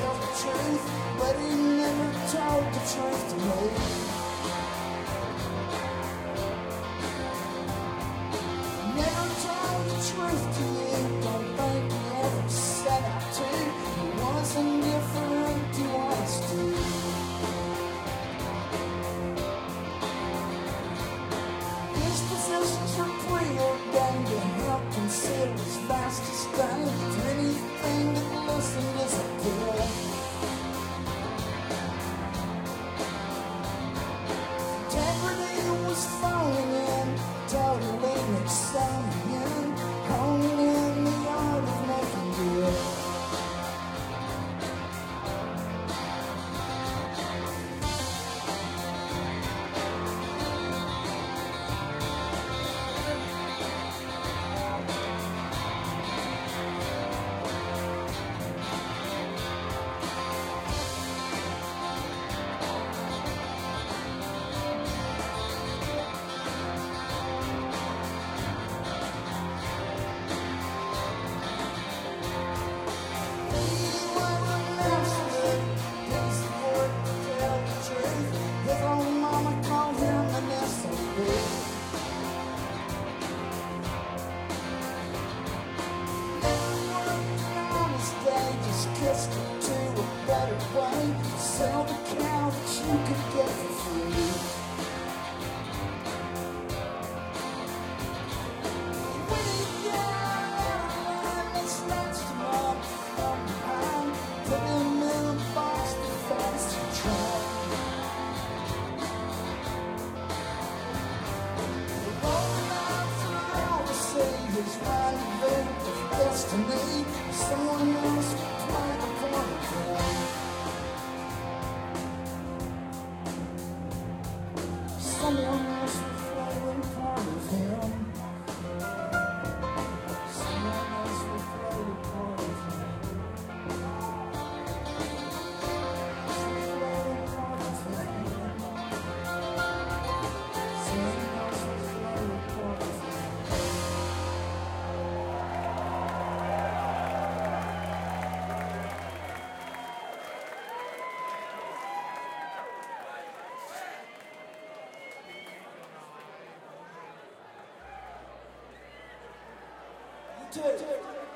told the truth, but he never told the truth to me. Never told the truth to you, don't think he ever set out to. He wants indifferent, he wants to. His possessions are preordained to help conceal his vast disdain to anything that listened is a pill. Integrity was phoning in, totally examining, honing in the art of making good. Kissed it to a better way. Sell the cow that you could get for free. When he got out of line, they snatched him up from behind, put him in a box that fast and tried. The rolling out for all to see his rendezvous with destiny. Someone else would play the part of him. Someone else would play the part of him. Someone else would play the part of him. Someone else would play the part of him. Two.